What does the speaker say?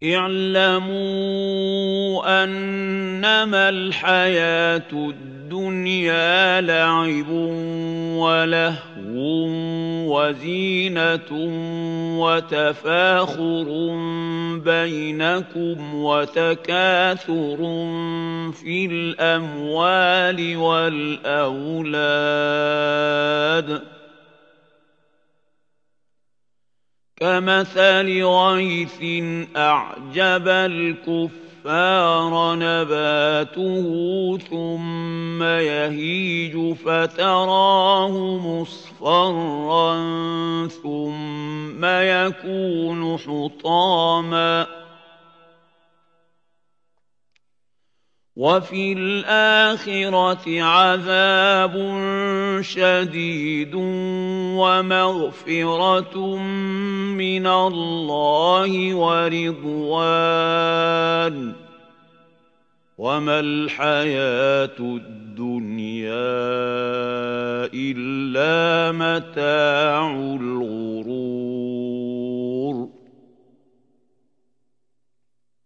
اعْلَمُوا أَنَّمَا الْحَيَاةُ الدُّنْيَا لَعِبٌ وَلَهْوٌ وَزِينَةٌ وَتَفَاخُرٌ بَيْنَكُمْ وَتَكَاثُرٌ فِي الْأَمْوَالِ وَالْأَوْلَادِ كَمَثَلِ غَيْثٍ أَعْجَبَ الْكُفَّارَ نَبَاتُهُ ثُمَّ يَهِيجُ فَتَرَاهُ مُصْفَرًّا ثُمَّ يَكُونُ حُطَامًا ۖ وَفِي الْآخِرَةِ عَذَابٌ شَدِيدٌ وَمَغْفِرَةٌ مِّنَ اللَّهِ وَرِضْوَانٌ ۚ وَمَا الْحَيَاةُ الدُّنْيَا إِلَّا مَتَاعُ الْغُرُورِ